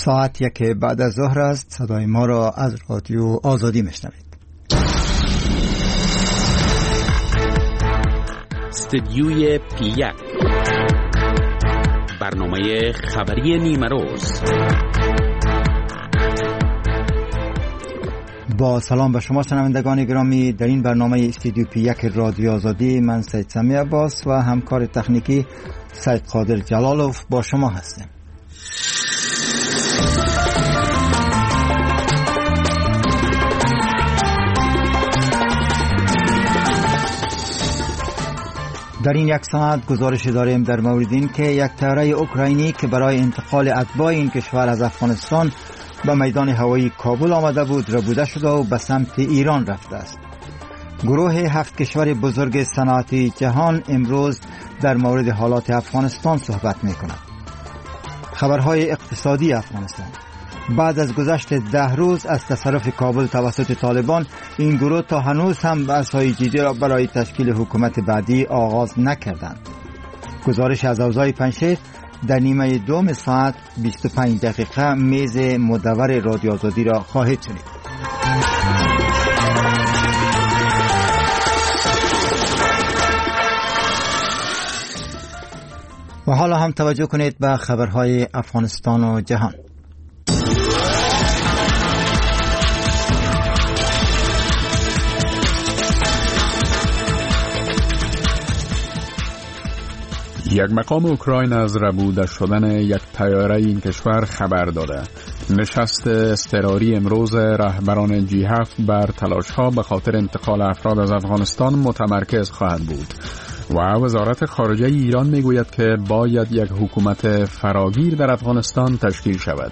ساعت 1 بعد از ظهر است. صدای ما را از رادیو آزادی میشنوید. استدیوی پی1 برنامه خبری نیمروز. با سلام به شما شنوندگان گرامی، در این برنامه استودیو پی1 رادیو آزادی من سید سمی عباس و همکار تکنیکی سید قادر جلالوف با شما هستیم. در این یک ساعت گزارش داریم در مورد این که یک طیاره اوکراینی که برای انتقال اتباع این کشور از افغانستان به میدان هوایی کابل آمده بود ربوده شده و به سمت ایران رفته است. گروه 7 کشور بزرگ صنعتی جهان امروز در مورد حالات افغانستان صحبت می کند. خبرهای اقتصادی افغانستان: بعد از گذشت 10 روز از تصرف کابل توسط طالبان، این گروه تا هنوز هم بحث‌های جدی را برای تشکیل حکومت بعدی آغاز نکردند. گزارش از اوضاع پنجشیر در نیمه دوم ساعت 25 دقیقه میز مدور رادیو آزادی را خواهید شنید. و حالا هم توجه کنید به خبرهای افغانستان و جهان. یک مقام اوکراین از ربوده شدن یک طیاره این کشور خبر داده. نشست اضطراری امروز رهبران G7 بر تلاش‌ها به خاطر انتقال افراد از افغانستان متمرکز خواهد بود و وزارت خارجه ایران میگوید که باید یک حکومت فراگیر در افغانستان تشکیل شود.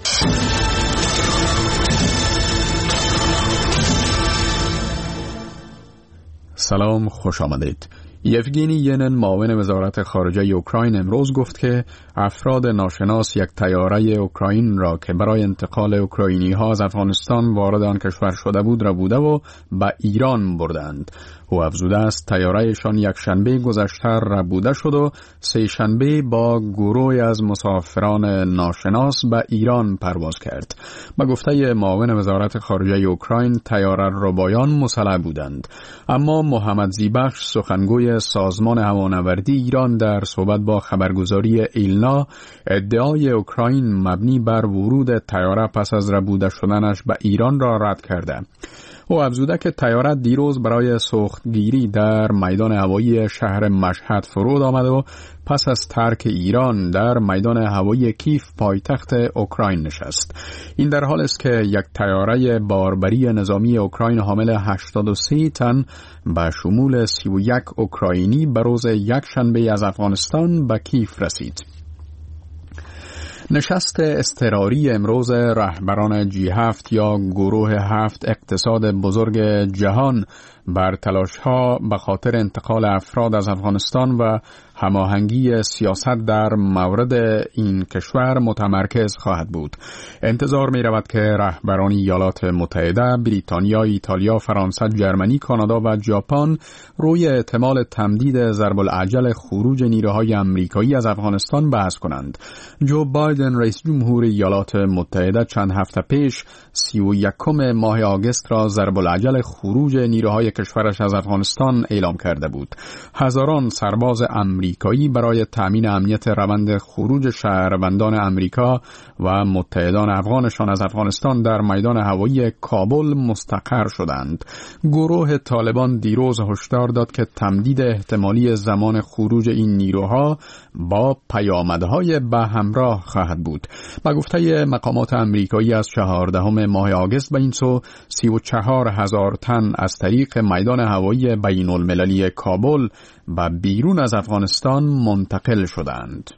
سلام، خوش آمدید. یفگینی ینن، معاون وزارت خارجه اوکراین، امروز گفت که افراد ناشناس یک طیاره اوکراین را که برای انتقال اوکراینی ها از افغانستان وارد آن کشور شده بود ربوده و به ایران بردند. او افزوده است طیارهشان یک شنبه گذشته ربوده شد و سه شنبه با گروهی از مسافران ناشناس به ایران پرواز کرد. به گفته معاون وزارت خارجه اوکراین، طیاره ربایان مسلح بودند، اما محمد زیبخش، سخنگوی سازمان هوانوردی ایران، در صحبت با خبرگزاری ایلنا ادعای اوکراین مبنی بر ورود طیاره پس از ربوده شدنش به ایران را رد کرده. او افزوده که طیاره دیروز برای سوختگیری در میدان هوایی شهر مشهد فرود آمد و پس از ترک ایران در میدان هوایی کیف پایتخت اوکراین نشست. این در حال است که یک طیاره باربری نظامی اوکراین حامل 83 تن به شمول 31 اوکراینی به روز یک شنبه از افغانستان به کیف رسید. نشست اضطراری امروز رهبران G7 یا گروه 7 اقتصاد بزرگ جهان بر تلاش‌ها به خاطر انتقال افراد از افغانستان و هماهنگی سیاست در مورد این کشور متمرکز خواهد بود. انتظار می رود که رهبران ایالات متحده، بریتانیا، ایتالیا، فرانسه، جرمنی، کانادا و ژاپن روی احتمال تمدید ضرب العجل خروج نیروهای آمریکایی از افغانستان بحث کنند. جو بایدن، رئیس جمهور ایالات متحده، چند هفته پیش 31 ماه آگوست را ضرب العجل خروج نیروهای کشورش از افغانستان اعلام کرده بود. هزاران سرباز آمریکایی برای تامین امنیت روند خروج شهروندان آمریکا و متحدان افغانشان از افغانستان در میدان هوایی کابل مستقر شدند. گروه طالبان دیروز هشدار داد که تمدید احتمالی زمان خروج این نیروها با پیامدهای به همراه خواهد بود. به گفته مقامات آمریکایی از 14 ماه آگوست به این سو 34,000 تن از طریق میدان هوایی بین المللی کابل به بیرون از افغانستان منتقل شدند.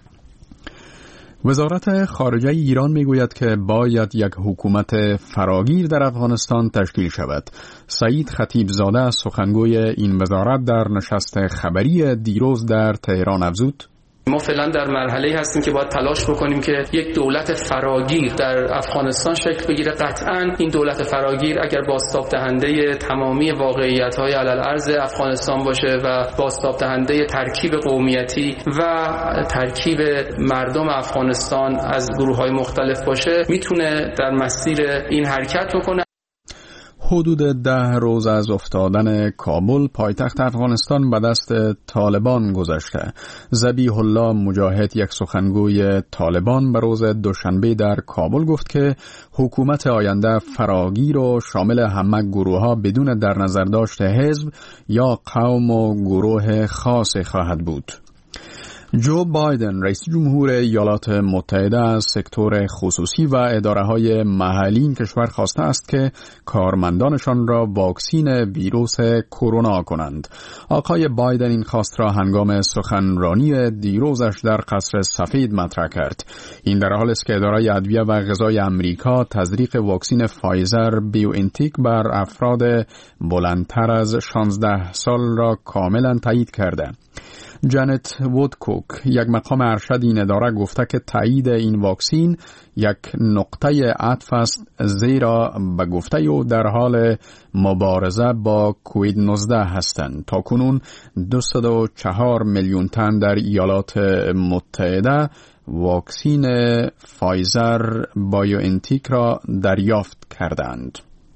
وزارت خارجه ایران میگوید که باید یک حکومت فراگیر در افغانستان تشکیل شود. سعید خطیبزاده، سخنگوی این وزارت، در نشست خبری دیروز در تهران افزود: ما فعلا در مرحله‌ای هستیم که باید تلاش بکنیم که یک دولت فراگیر در افغانستان شکل بگیره. قطعاً این دولت فراگیر اگر بازتاب دهنده تمامی واقعیت‌های علالارض افغانستان باشه و بازتاب دهنده ترکیب قومیتی و ترکیب مردم افغانستان از گروه‌های مختلف باشه، میتونه در مسیر این حرکت بکنه. حدود 10 روز از افتادن کابل پایتخت افغانستان به دست طالبان گذشته. ذبیح الله مجاهد، یک سخنگوی طالبان، به روز دوشنبه در کابل گفت که حکومت آینده فراگیر و شامل همه گروه‌ها بدون در نظر داشت حزب یا قوم و گروه خاص خواهد بود. جو بایدن رئیس جمهور ایالات متحده از سکتور خصوصی و اداره‌های محلی این کشور خواسته است که کارمندانشان را واکسین ویروس کرونا کنند. آقای بایدن این خواست را هنگام سخنرانی دیروزش در قصر سفید مطرح کرد. این در حالی است که اداره ادویه و غذای آمریکا تزریق واکسین فایزر بیوانتیک بر افراد بلندتر از 16 سال را کاملا تایید کرده. جانت وودکوک، یک مقام ارشد این اداره، گفته که تایید این واکسین یک نقطه عطف است، زیرا به گفته او در حال مبارزه با کووید 19 هستند. تا کنون 204 میلیون تن در ایالات متحده واکسین فایزر بایوانتیک را دریافت کردند.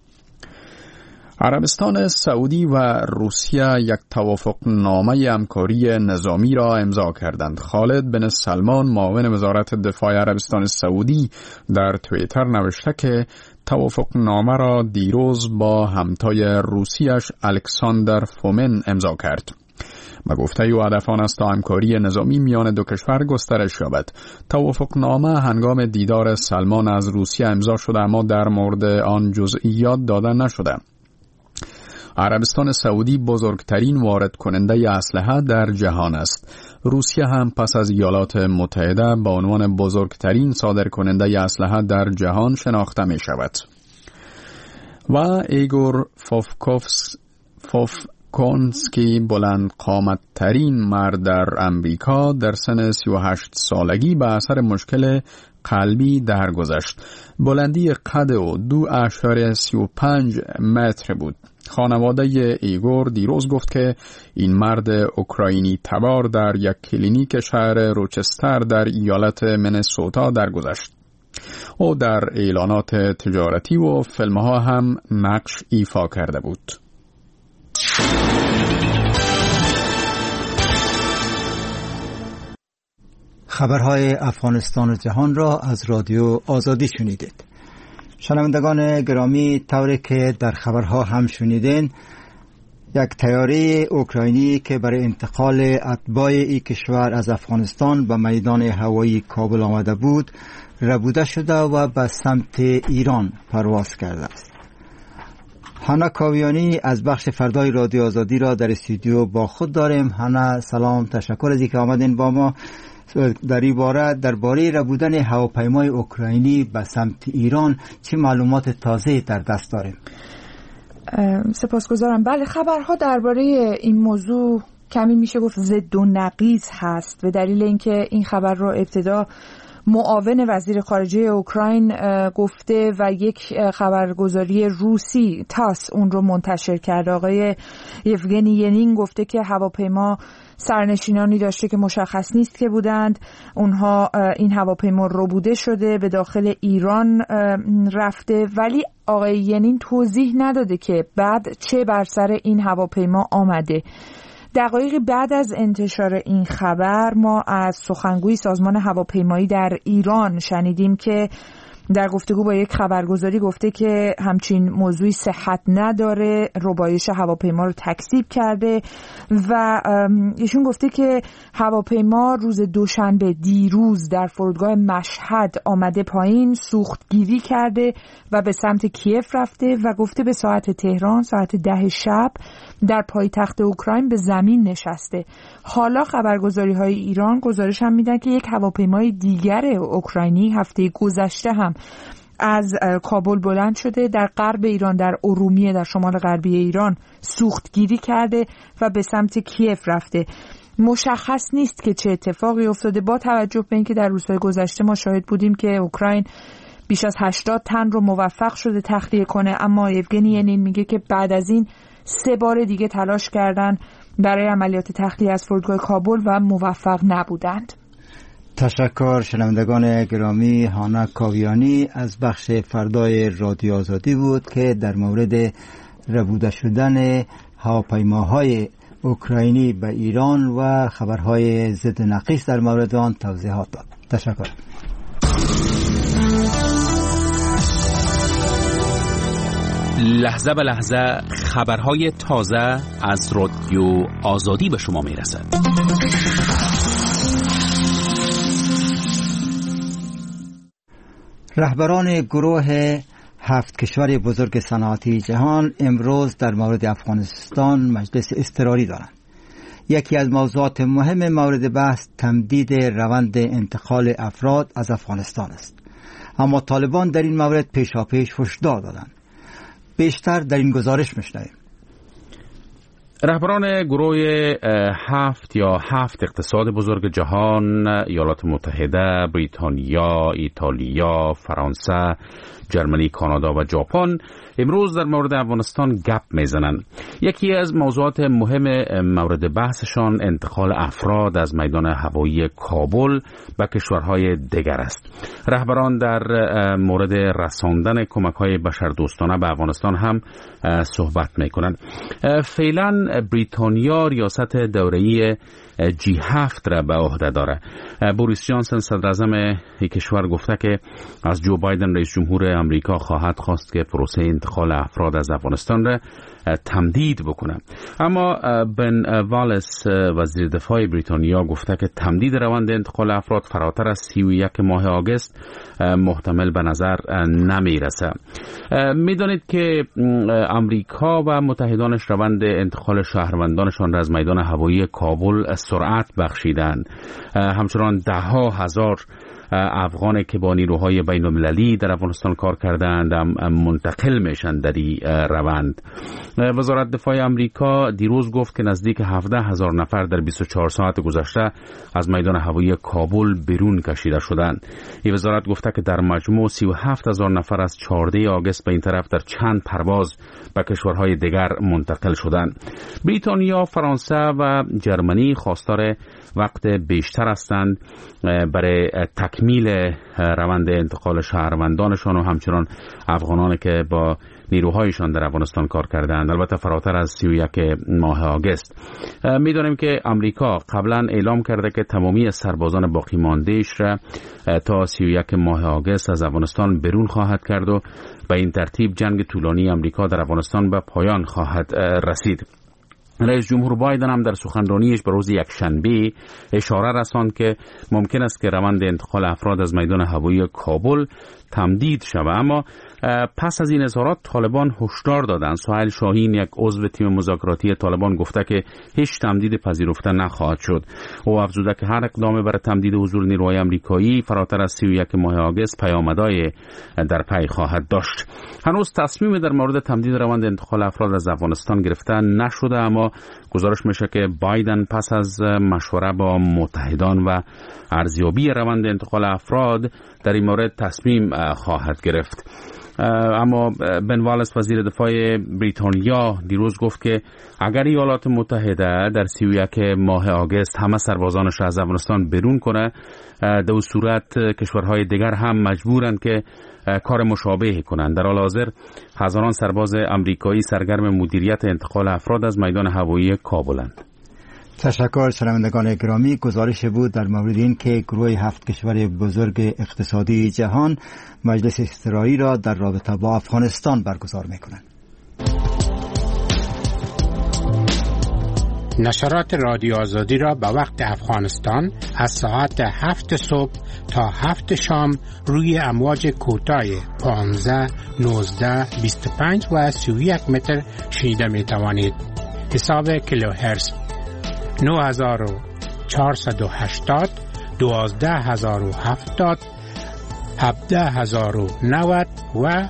عربستان سعودی و روسیه یک توافقنامه همکاری نظامی را امضا کردند. خالد بن سلمان، معاون وزارت دفاع عربستان سعودی، در توییتر نوشته که توافقنامه را دیروز با همتای روسیش الکساندر فومن امضا کرد. به گفته او هدف آن است تا همکاری نظامی میان دو کشور گسترش یابد. توافقنامه هنگام دیدار سلمان از روسیه امضا شده، اما در مورد آن جزئیات داده نشده. عربستان سعودی بزرگترین وارد کننده اسلحه در جهان است. روسیه هم پس از ایالات متحده به عنوان بزرگترین صادر کننده اسلحه در جهان شناخته می شود. و ایگور فوفکونسکی، بلند قامت ترین مرد در امریکا، در سن 38 سالگی به اثر مشکل قلبی درگذشت. بلندی قد او 2.35 متر بود. خانواده ایگور دیروز گفت که این مرد اوکراینی تبار در یک کلینیک شهر روچستر در ایالت منیسوتا درگذشت. او در اعلانات تجارتی و فیلم‌ها هم نقش ایفا کرده بود. خبرهای افغانستان و جهان را از رادیو آزادی شنیدید. شنوندگان گرامی، طوری که در خبرها هم شنیدین، یک طیاره اوکراینی که برای انتقال اتباع این کشور از افغانستان به میدان هوایی کابل آمده بود ربوده شده و به سمت ایران پرواز کرده است. هانا کاویانی از بخش فردای رادیو آزادی را در استودیو با خود داریم. هانا سلام، تشکر از اینکه آمدین با ما. درباره ربودن هواپیمای اوکراینی به سمت ایران چه معلومات تازه در دست داریم؟ سپاسگزارم. بله، خبرها درباره این موضوع کمی میشه گفت ضد و نقیض هست، به دلیل اینکه این خبر رو ابتدا معاون وزیر خارجه اوکراین گفته و یک خبرگزاری روسی تاس اون رو منتشر کرده. آقای یفگنی ینین گفته که هواپیما سرنشینانی داشته که مشخص نیست که بودند. اونها این هواپیما ربوده شده، به داخل ایران رفته، ولی آقای ینین توضیح نداده که بعد چه بر سر این هواپیما آمده. دقایقی بعد از انتشار این خبر ما از سخنگوی سازمان هواپیمایی در ایران شنیدیم که در گفتگو با یک خبرگزاری گفته که همچین موضوعی صحت نداره، ربایش هواپیما رو تکذیب کرده و ایشون گفته که هواپیما روز دوشنبه دیروز در فرودگاه مشهد آمده پایین، سوختگیری کرده و به سمت کیف رفته و گفته به ساعت تهران ساعت 10 شب در پایتخت اوکراین به زمین نشسته. حالا خبرگزاری‌های ایران گزارش هم میدن که یک هواپیمای دیگر اوکراینی هفته گذشته هم از کابل بلند شده، در غرب ایران، در ارومیه، در شمال غربی ایران سوختگیری کرده و به سمت کیف رفته. مشخص نیست که چه اتفاقی افتاده، با توجه به اینکه در روزهای گذشته ما شاهد بودیم که اوکراین بیش از 80 تن رو موفق شده تخلیه کنه، اما یوگنی ینین میگه که بعد از این 3 بار دیگه تلاش کردن برای عملیات تخلیه از فرودگاه کابل و موفق نبودند. تشکر شنوندگان گرامی. هانا کاویانی از بخش فردای رادیو آزادی بود که در مورد ربوده شدن هواپیماهای اوکراینی به ایران و خبرهای ضد نقیص در مورد آن توضیحات داد. تشکر. لحظه به لحظه خبرهای تازه از رادیو آزادی به شما میرسد. رهبران گروه 7 کشور بزرگ صنعتی جهان امروز در مورد افغانستان مجلس اضطراری دارند. یکی از موضوعات مهم مورد بحث تمدید روند انتقال افراد از افغانستان است، اما طالبان در این مورد پیشاپیش هشدار دادند. بیشتر در این گزارش میشنویم. رهبران گروه 7 یا 7 اقتصاد بزرگ جهان، ایالات متحده، بریتانیا، ایتالیا، فرانسه، جرمنی، کانادا و ژاپن امروز در مورد افغانستان گپ میزنند. یکی از موضوعات مهم مورد بحثشان انتقال افراد از میدان هوایی کابل به کشورهای دیگر است. رهبران در مورد رساندن کمک‌های بشردوستانه به افغانستان هم صحبت میکنند. فعلا بریتانیا ریاست دوره‌ای G7 را به عهده داره. بوریس جانسون صدر اعظم این کشور گفته که از جو بایدن رئیس جمهور امریکا خواهد خواست که پروسه انتقال افراد از افغانستان را تمدید بکنه. اما بن والس وزیر دفاع بریتانیا گفته که تمدید روند انتقال افراد فراتر از 31 ماه آگوست محتمل به نظر نمیرسه. میدانید که امریکا و متحدانش روند انتقال شهروندانشان را از میدان هوایی کابل سرعت بخشیدند. همچنان 10,000 افغانی که با نیروهای بین المللی در افغانستان کار کردند منتقل میشن در این روند. وزارت دفاع امریکا دیروز گفت که نزدیک 17,000 نفر در 24 ساعت گذشته از میدان هوایی کابل بیرون کشیده شدند. این وزارت گفته که در مجموع 37,000 نفر از 14 آگوست به این طرف در چند پرواز به کشورهای دیگر منتقل شدند. بریتانیا، فرانسه و جرمنی خواستار وقت بیشتر هستند برای تکمیل روند انتقال شهروندانشان و همچنان افغانانی که با نیروهایشان در افغانستان کار کردند، البته فراتر از 31 ماه آگوست. میدونیم که امریکا قبلا اعلام کرده که تمامی سربازان باقی مانده‌اش را تا 31 ماه آگوست از افغانستان بیرون خواهد کرد و به این ترتیب جنگ طولانی امریکا در افغانستان به پایان خواهد رسید. رئیس جمهور بایدن هم در سخنرانیش به روز یکشنبه اشاره رساند که ممکن است که روند انتقال افراد از میدان هوایی کابل تمدید شود. اما پس از این اظهارات طالبان هشدار دادند. سهیل شاهین، یک عضو تیم مذاکراتی طالبان، گفته که هیچ تمدید پذیرفته نخواهد شد. او افزوده که هر اقدام برای تمدید حضور نیروهای آمریکایی فراتر از 31 ماه آگوست پیامدهای در پی خواهد داشت. هنوز تصمیم در مورد تمدید روند انتقال افراد از افغانستان گرفته نشده، اما گزارش میشه که بایدن پس از مشوره با متحدان و ارزیابی روند انتقال افراد در این مورد تصمیم خواهد گرفت. اما بن والس وزیر دفاع بریتانیا دیروز گفت که اگر ایالات متحده در 31 ماه آگوست همه سربازانش را از افغانستان بیرون کنه، در صورت کشورهای دیگر هم مجبورند که کار مشابه کنند. در حال حاضر هزاران سرباز آمریکایی سرگرم مدیریت انتقال افراد از میدان هوایی کابلند. تشکر شنوندگان گرامی. گزارش بود در مورد این که گروه 7 کشور بزرگ اقتصادی جهان مجلس اضطراری را در رابطه با افغانستان برگزار می‌کنند. نشرات رادیو آزادی را به وقت افغانستان از ساعت 7 صبح تا 7 شام روی امواج کوتاه 15، 19، 25 و 31 متر شنیده می توانید. حساب کیلوهرتز 9480، 12070، 17090 و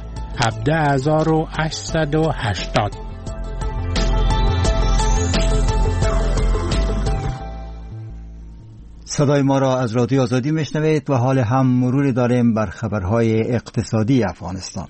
17880. صدای ما را از رادیو آزادی میشنوید و حال هم مروری داریم بر خبرهای اقتصادی افغانستان.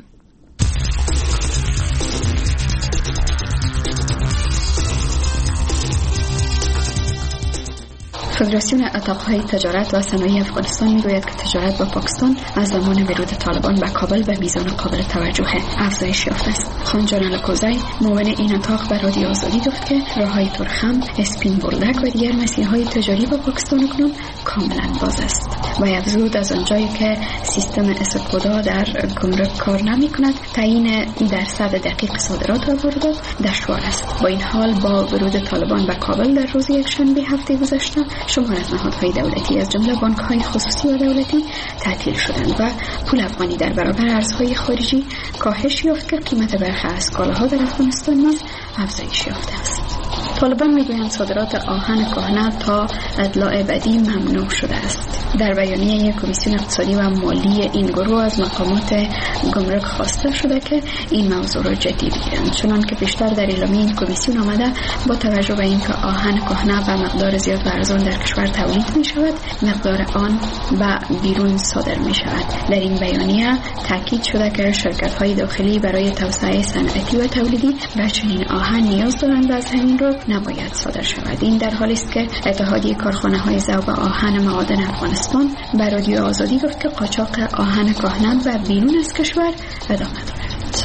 فدراسیون اتاقهای تجارت و صنایع افغانستان میگوید که تجارت با پاکستان از زمان ورود طالبان به کابل به میزان قابل توجه افزایش یافته است. خان جان الکوزی معاون این اتاق به رادیو آزادی گفت که راههای ترخم، اسپین بولدک و دیگر مسیرهای تجاری با پاکستان اکنون کاملا باز است و افزود از آنجایی که سیستم اسکودا در گمرک کار نمی کند تعیین درصد دقیق صادرات و واردات دشوار است. با این حال با ورود طالبان به کابل در روز یکشنبه هفته گذشته شمار از نهادهای دولتی از جمله بانک‌های خصوصی و دولتی تعطیل شدند و پول افغانی در برابر ارزهای خارجی کاهش یافت که قیمت برخی از کالاها در افغانستان نیز افزایش یافته است. طالبان میگویند صادرات آهن کهنه تا اطلاع بعدی ممنوع شده است. در بیانیه کمیسیون اقتصادی و مالی این گروه از مقامات گمرک خواسته شده که این موضوع را جدی بگیرند، چنان که پیشتر در اعلامیه این کمیسیون آمده با توجه به اینکه آهن کهنه به مقدار زیاد و ارزان در کشور تولید می شود، مقدار آن به بیرون صادر می شود. در این بیانیه تاکید شده که شرکت های داخلی برای توسعه صنعتی و تولیدی به چنین آهن نیاز دارند و از همین رو نباید صادر شود. این در حالی است که اتحادیه کارخانه های ذوب آهن معادن افغانستان به رادیو آزادی گفت که قاچاق آهن کهنه و بیرون از کشور ادامه دارد.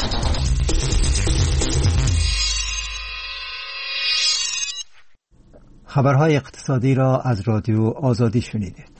خبرهای اقتصادی را از رادیو آزادی شنیدید.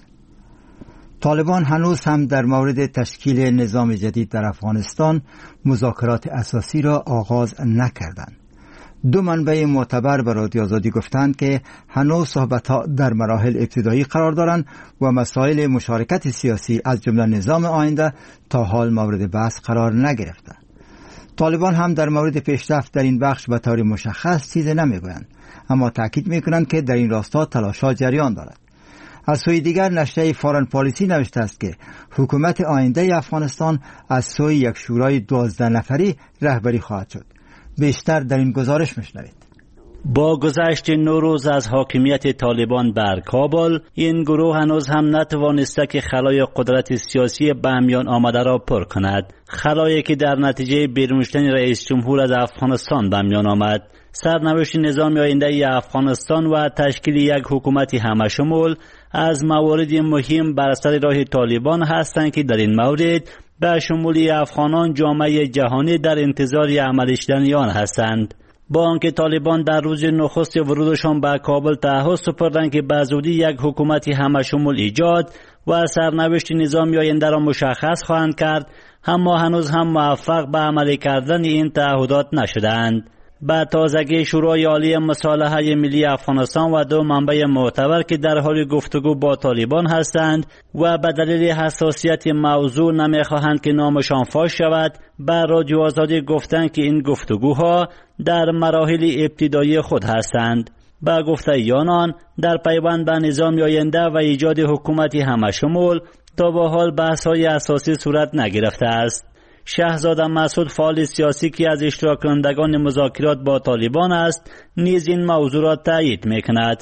طالبان هنوز هم در مورد تشکیل نظام جدید در افغانستان مذاکرات اساسی را آغاز نکردند. دو منبع معتبر به رادیو آزادی گفتند که هنوز صحبت‌ها در مراحل ابتدایی قرار دارند و مسائل مشارکت سیاسی از جمله نظام آینده تا حال مورد بحث قرار نگرفته. طالبان هم در مورد پیشرفت در این بخش به طور مشخص چیزی نمیگویند، اما تاکید میکنند که در این راستا تلاش‌ها جریان دارد. از سوی دیگر نشریه فارن پالیسی نوشته است که حکومت آینده افغانستان از سوی یک شورای 12 نفری رهبری خواهد شد. بیشتر در این گزارش میشنوید. با گذشت 9 روز از حاکمیت طالبان بر کابل، این گروه هنوز هم نتوانسته که خلای قدرت سیاسی به میان آمده را پر کند. خلایی که در نتیجه بیرون شدن رئیس جمهور از افغانستان به میان آمد. سرنوشت نظام آینده افغانستان و تشکیل یک حکومت همشمول از موارد مهم بر سر راه طالبان هستند که در این مورد به شمولی افغانان جامعه جهانی در انتظار عملی شدن آن هستند. با آنکه طالبان در روز نخست ورودشان به کابل تعهد سپردند که به زودی یک حکومت همشمول ایجاد و سرنوشت نظام آینده را مشخص خواهند کرد، اما هنوز هم موفق به عملی کردن این تعهدات نشدند. با تازگی شورای عالی مصالحه ملی افغانستان و دو منبع معتبر که در حال گفتگو با طالبان هستند و به دلیل حساسیت موضوع نمیخواهند که نامشان فاش شود، به رادیو آزادی گفتند که این گفتگوها در مراحل ابتدایی خود هستند. با گفته آنان در پیوند به نظام آینده و ایجاد حکومتی همشمول تا به حال بحث‌های اساسی صورت نگرفته است. شهزاده مسعود فعال سیاسی که از اشتراک کنندگان مذاکرات با طالبان است نیز این موضوع را تایید میکند.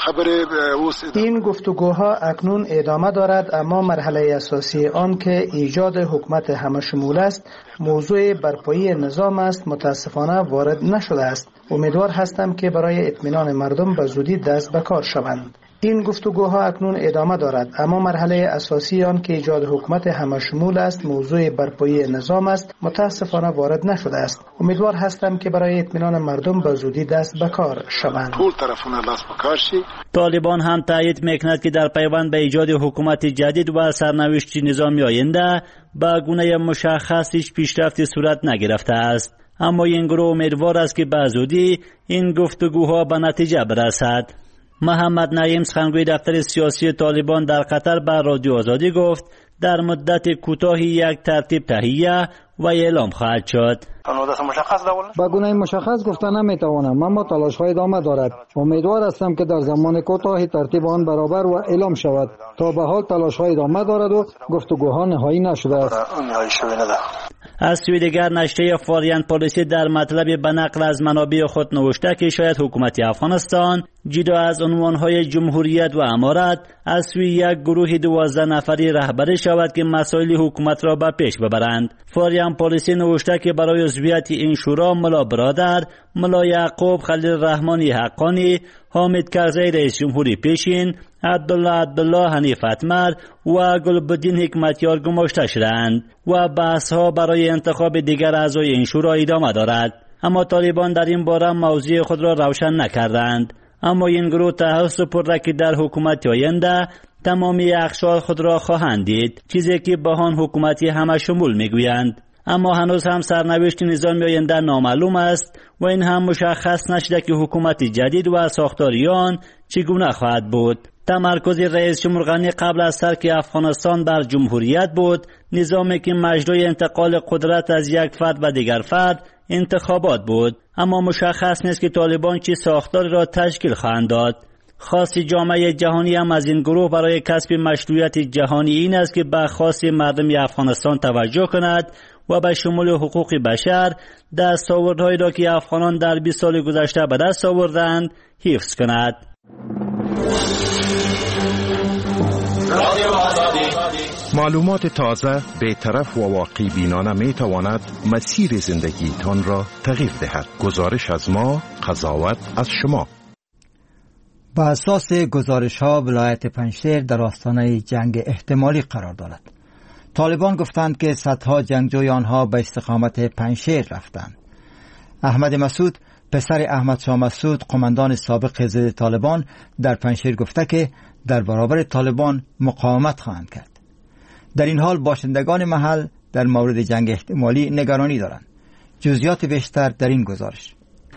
این گفتگوها اکنون ادامه دارد، اما مرحله اساسی آن که ایجاد حکومت همشمول است موضوع برپایی نظام است متاسفانه وارد نشده است. امیدوار هستم که برای اطمینان مردم به زودی دست به کار شوند. این گفتگوها اکنون ادامه دارد، اما مرحله اساسی آن که ایجاد حکومت همشمول است موضوع برپایی نظام است متاسفانه وارد نشده است. امیدوار هستم که برای اطمینان مردم به زودی دست به کار شوند. طالبان هم تایید میکند که در پیوند به ایجاد حکومت جدید و سرنوشت نظامی آینده به گونه مشخص هیچ پیشرفتی صورت نگرفته است، اما این گروه امیدوار است که به زودی این گفتگوها به نتیجه برسد. محمد نعیم سخنگوی دفتر سیاسی طالبان در قطر به رادیو آزادی گفت در مدت کوتاهی یک ترتیب تهیه و اعلام خواهد شد. با گونه مشخص گفتن نمیتوانم، اما تلاش‌های ادامه دارد. امیدوار هستم که در زمان کوتاهی ترتیب آن برابر و اعلام شود. تا به حال تلاش‌های ادامه دارد و گفتگوها نهایی نشده است. از سوی دیگر نشریه فاریان پالیسی در مطلب به نقل از منابع خود نوشته که شاید حکومت افغانستان جدا از عنوانهای جمهوریت و امارت از سوی یک گروه 12 نفری رهبری شود که مسائل حکومت را به پیش ببرند. فاریان پالیسی نوشته که برای عضویت این شورا ملا برادر، ملا یعقوب خلیل رحمانی حقانی، حامد کرزی رئیس جمهوری پیشین، عبدالله حنیف اتمر و گلبدین حکمتیار گماشته شدند و بحث ها برای انتخاب دیگر اعضای این شورا ادامه دارد. اما طالبان در این باره موضوع خود را روشن نکردند. اما این گروه تعهد سپرده که در حکومت آینده تمامی اقشار خود را خواهند دید، چیزی که به آن حکومتی همه شمول میگویند. اما هنوز هم سرنوشت نظام آینده نامعلوم است و این هم مشخص نشده که حکومت جدید و ساختاری آن چگونه خواهد بود. تمرکز رئیس جمهور غنی قبل از ترک افغانستان بر جمهوریت بود، نظامی که مجرای انتقال قدرت از یک فرد به دیگر فرد انتخابات بود. اما مشخص نیست که طالبان چه ساختاری را تشکیل خواهند داد. خواست جامعه جهانی هم از این گروه برای کسب مشروعیت جهانی این است که به خواست مردم افغانستان توجه کند و به شمول حقوق بشر دستاوردهایی را که افغانان در 20 سال گذشته به دست آوردند حفظ کند. معلومات تازه، بی‌طرف و واقعی بینانه می تواند مسیر زندگیتان را تغییر دهد. گزارش از ما، قضاوت از شما. با اساس گزارش ها ولایت پنجشیر در آستانه جنگ احتمالی قرار دارد. طالبان گفتند که صدها جنگجوی آنها به استقامت پنجشیر رفتند. احمد مسعود پسر احمد شاه مسعود قماندان سابق ضد طالبان در پنجشیر گفته که در برابر طالبان مقاومت خواهند کرد. در این حال باشندگان محل در مورد جنگ احتمالی نگرانی دارند. جزئیات بیشتر در این گزارش.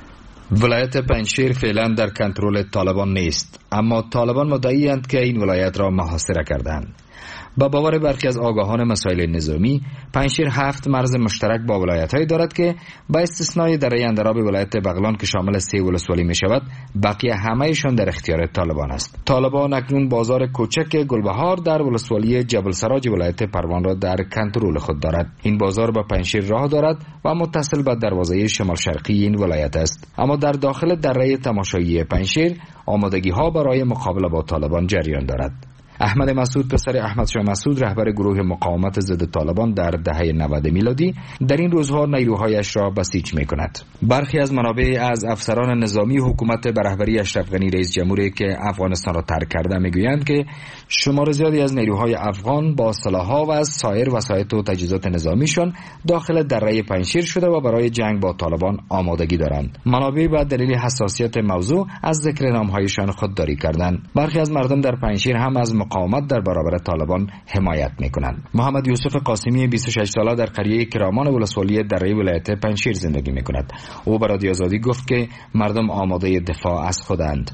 ولایت پنجشیر فعلا در کنترل طالبان نیست، اما طالبان مدعی‌اند که این ولایت را محاصره کردند. با باور برخی از آگاهان مسائل نظامی، پنجشیر 7 مرز مشترک با ولایت‌هایی دارد که با استثنای دره اندراب ولایت بغلان که شامل 3 ولسوالی می‌شود، بقیه همه‌شان در اختیار طالبان است. طالبان اکنون بازار کوچک گلبهار در ولسوالی جبل سراج ولایت پروان را در کنترل خود دارد. این بازار با پنجشیر راه دارد و متصل به دروازه شمال شرقی این ولایت است. اما در داخل دره تماشایی پنجشیر آمادگی‌ها برای مقابله با طالبان جریان دارد. احمد مسعود پسر احمد شاه مسعود رهبر گروه مقاومت ضد طالبان در دهه 90 میلادی در این روزها نیروهایش را بسیج می‌کند. برخی از منابع از افسران نظامی حکومت به رهبری اشرف غنی رئیس جمهوری که افغانستان را ترک کرده میگویند که شمار زیادی از نیروهای افغان با سلاح‌ها و از سایر وسایط و تجهیزات نظامیشان داخل دره پنجشیر شده و برای جنگ با طالبان آمادگی دارند. منابع به دلیل حساسیت موضوع از ذکر نام‌هایشان خودداری کردند. برخی از مردم در پنجشیر هم از مقاومت در برابر طالبان حمایت میکنند. محمد یوسف قاسمی 26 ساله در قریه کرامان ولسوالی دره ولایت پنجشیر زندگی میکند. او به رادیو آزادی گفت که مردم آماده دفاع از خودند.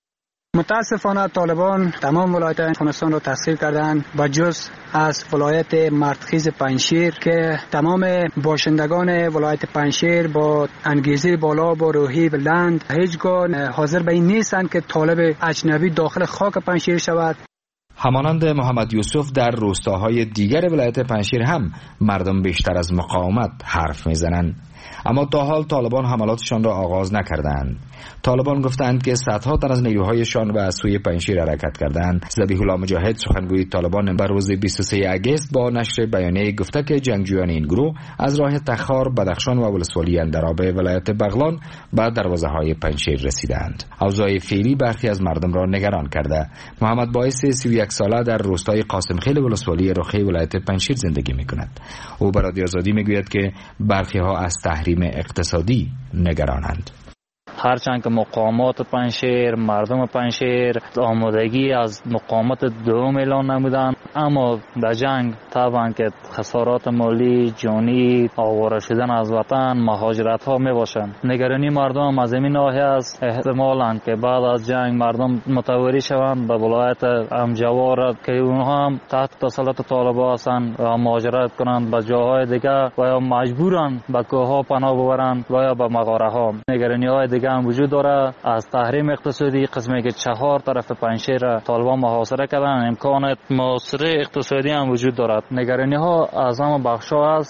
متاسفانه طالبان تمام ولایت افغانستان را تسخیر کردند و جز از ولایت مردخیز پنجشیر که تمام باشندگان ولایت پنجشیر با انگیزه بالا با روحی بلند هیچگاه حاضر به این نیستند که طالب اجنبی داخل خاک پنجشیر شود. همانند محمد یوسف در روستاهای دیگر ولایت پنجشیر هم مردم بیشتر از مقاومت حرف میزنند، اما تا حال طالبان حملاتشان را آغاز نکردند. طالبان گفتند که صدها تن از نیروهایشان به سوی پنجشیر حرکت کردند. ذبیح الله مجاهد سخنگوی طالبان بر روز 23 اگست با نشر بیانیه گفته که جنگجویان این گروه از راه تخار، بدخشان و ولسوالی اندراب ولایت بغلان به دروازه‌های پنجشیر رسیدند. اوضاع فعلی برخی از مردم را نگران کرده. محمد باعث 31 ساله در روستای قاسم خیل ولسوالی رخی ولایت پنجشیر زندگی می‌کند. او به رادیو آزادی میگوید که برخی ها از تحریم اقتصادی نگرانند. هرچند که مقامات پنجشیر، مردم پنجشیر آمادگی از مقامات دوم اعلان نمودند، اما در جنگ طبعا که خسارات مالی، جانی، آواره شدن از وطن، مهاجرت ها می باشند. نگرانی مردم از این ناحیه است احتمالاً که بعد از جنگ مردم متواری شوند به ولایت امجوار که اونها هم تحت تسلط طالبان هستند و مهاجرت کنند به جاهای دیگر و یا مجبورند به کوهها پناه ببرند و یا به مغاره ها. نگرانی های دیگر هم وجود داره از تحریم اقتصادی، قسمی که 4 طرف پنجشیر طالبان محاصره کردن، امکان محاصره اقتصادی هم وجود دارد. نگرانی ها از همه بخش‌ها است.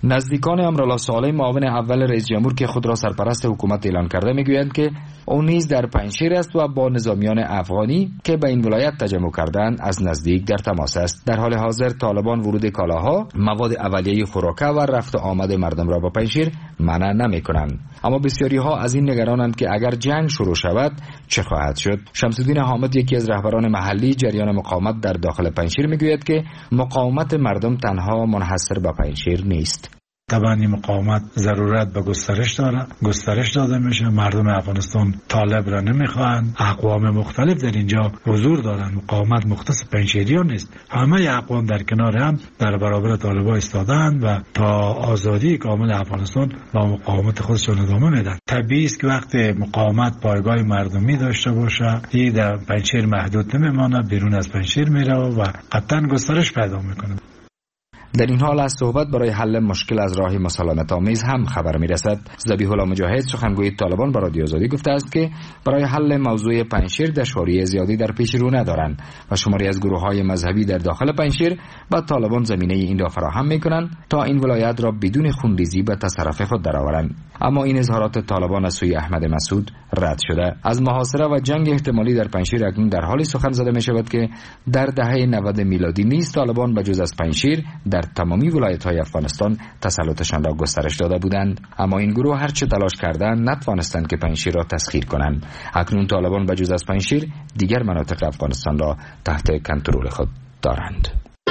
نزدیکان امرالله صالح معاون اول رئیس جمهور که خود را سرپرست حکومت اعلان کرده میگویند که او نیز در پنجشیر است و با نظامیان افغانی که به این ولایت تجمع کردند از نزدیک در تماس است. در حال حاضر طالبان ورود کالاها، مواد اولیه خوراکه و رفت و آمد مردم را به پنجشیر منع نمی‌کنند. اما بسیاری ها از این نگرانند که اگر جنگ شروع شود چه خواهد شد. شمس‌الدین حامد یکی از رهبران محلی جریان مقاومت در داخل پنجشیر میگوید که مقاومت مردم تنها منحصر به پنجشیر نیست. طبعا این مقاومت ضرورت به گسترش داده میشه. مردم افغانستان طالب را نمیخواهند. اقوام مختلف در اینجا حضور دارند. مقاومت مختص پنجشیریان نیست، همه اقوام در کنار هم در برابر طالبان ایستادند و تا آزادی کامل افغانستان با مقاومت خودشون ادامه میدن. طبیعی است که وقتی مقاومت پایگاه مردمی داشته باشه، این در پنجشیر محدود نمیمانه، بیرون از پنجشیر میره و قطعا گسترش پیدا میکنه. در این حال از صحبت برای حل مشکل از راه مسالمت آمیز هم خبر میرسد. ذبیح الله مجاهد سخنگوی طالبان برای رادیو آزادی گفته است که برای حل موضوع پنجشیر دشواری زیادی در پیش رو ندارند و شماری از گروه‌های مذهبی در داخل پنجشیر با طالبان زمینه این را فراهم میکنند تا این ولایت را بدون خونریزی به تصرف خود درآورند. اما این اظهارات طالبان از سوی احمد مسعود رد شده. از محاصره و جنگ احتمالی در پنجشیر اکنون در حالی سخن زده می شود که در دهه 90 میلادی نیز طالبان به جز از پنجشیر در تمامی ولایت‌های افغانستان تسلطشان را گسترش داده بودند، اما این گروه هرچه تلاش کردند نتوانستند که پنجشیر را تسخیر کنند. اکنون طالبان به جز از پنجشیر دیگر مناطق افغانستان را تحت کنترل خود دارند.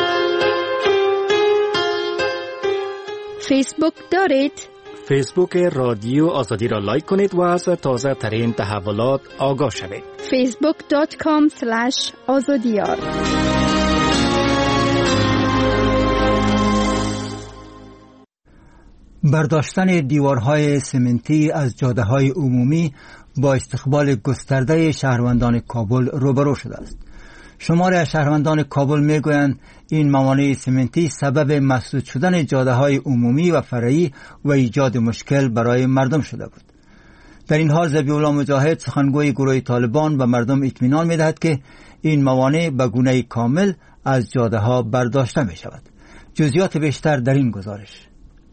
فیسبوک دارید؟ فیسبوک رادیو آزادی را لایک کنید و از تازه ترین تحولات آگاه شوید. facebook.com/azadiyar. برداشتن دیوارهای سمنتی از جاده‌های عمومی با استقبال گسترده شهروندان کابل روبرو شده است. شماری از شهروندان کابل میگویند این موانع سمنتی سبب مسدود شدن جاده‌های عمومی و فرعی و ایجاد مشکل برای مردم شده بود. در این حال ذبیح الله مجاهد سخنگوی گروه طالبان به مردم اطمینان می‌دهد که این موانع به گونه کامل از جاده‌ها برداشته می‌شود. جزئیات بیشتر در این گزارش.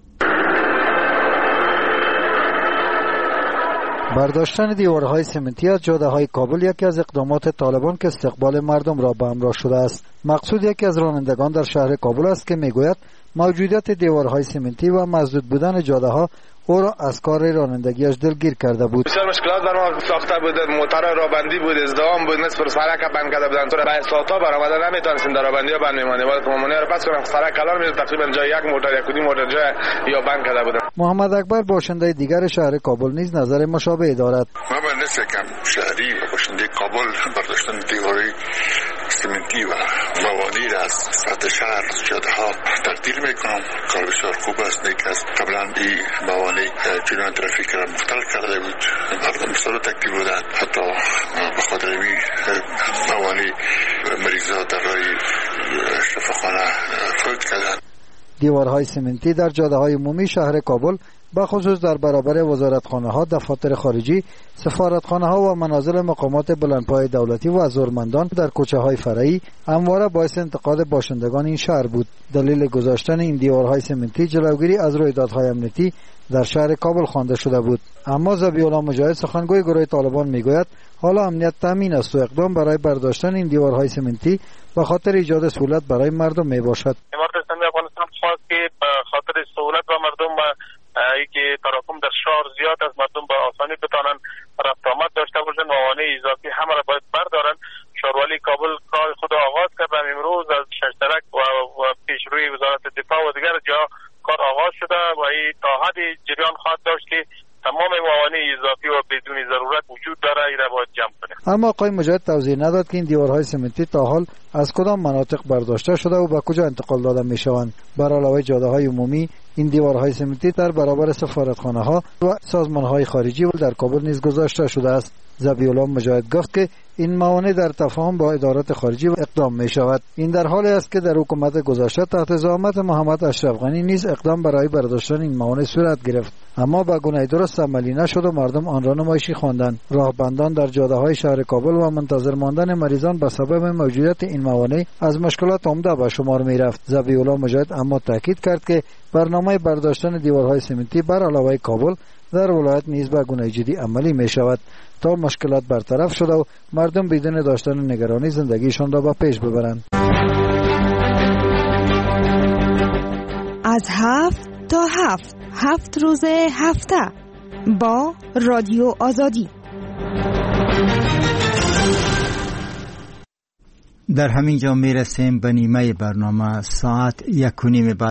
برداشتن دیوارهای سمنتی از جاده‌های کابل یکی از اقدامات طالبان که استقبال مردم را به همراه شده است. مقصود یکی از رانندگان در شهر کابل است که میگوید موجودیت دیوارهای سمنتی و مسدود بودن جاده‌ها او را از کار رانندگیش دلگیر کرده بود. بسیار مشکلات بر ما ساخته بود، موتور رابندی بود، ازدحام بود، نصف سرک بند کرده بودن، تو بعد ساعت‌ها برآمده نمیتونستیم در رابندی‌ها بند میمونیم، ولی مامونی رو پس کنم سرک کلان میاد تقریبا جای یک موتور یک کدوم موتور جای یا بند کرده بودن. محمد اکبر باشنده دیگر شهر کابل نیز نظر مشابه دارد. من نسکم شهری و باشنده کابل برداشتن دیواری سمنتی و موانع از سطح شهر جاده‌ها تبدیل میکنم. کار بسیار خوب است. نیک است. قبلا این موانع جریان ترافیک را مختل کرده بود، مردم بسیار تکلیف بودند، حتی به خاطر این موانع مریضا در راه شفاخانه فوت کردند. دیوارهای سمنتی در جاده‌های عمومی شهر کابل به خصوص در برابر وزارتخانه‌ها، دفاتر خارجی، سفارتخانه‌ها و منازل مقامات بلندپایه دولتی و ضرورتمندان در کوچه‌های فرعی همواره باعث انتقاد باشندگان این شهر بود. دلیل گذاشتن این دیوارهای سمنتی جلوگیری از رویدادهای امنیتی در شهر کابل خوانده شده بود. اما ذبیح الله مجاهد سخنگوی گروه طالبان میگوید حالا امنیت تامین است و اقدام برای برداشتن این دیوارهای سمنتی به خاطر ایجاد سهولت برای مردم میباشد. امارت اسلامی افغانستان خواست که به خاطر سهولت و مردم که تراکم در شهر زیاد از مردم به آسانی بتانن رفت آمد داشته باشن، موانع اضافی همه را باید بردارن. شهروالی کابل کار خود آغاز کردن. امروز از ششترک و پیشروی وزارت دفاع و دیگر جا کار آغاز شده و این تا حدی جریان خواهد داشت که تمام موانع اضافی و بدون ضرورت وجود داره این را باید جمع کنه. اما آقای مجاهد توضیح نداد که این دیوارهای سمنتی تا حال از کدام مناطق برداشته شده و به کجا انتقال داده می شوند. بر علاوه جاده‌های عمومی این دیوارهای سمنتی در برابر سفارتخانه‌ها و سازمان‌های خارجی و در کابل نیز گذاشته شده است. ذبیح الله مجاهد گفت که این موانع در تفاهم با ادارات خارجی اقدام می شود. این در حالی است که در حکومت گذشته تحت زعامت محمد اشرف غنی نیز اقدام برای برداشتن این موانع صورت گرفت، اما به گونه درست عملی نشد و مردم آن را نمایشی خواندند. راهبندان در جاده‌های شهر کابل و منتظر ماندن مریضان به سبب موجودیت این موانع از مشکلات عمده به شمار می رفت. ذبیح الله مجاهد اما تاکید کرد که برنامه برداشتن دیوارهای سمنتی بر علاوه کابل در ولایت نیز به گونه جدی عملی می شود تا مشکلات برطرف شده و مردم بدون داشتن نگرانی زندگیشان را به پیش ببرند. از 7 تا 7 روز هفته با رادیو آزادی. در همین جا می رسیم به نیمه برنامه. ساعت 1:30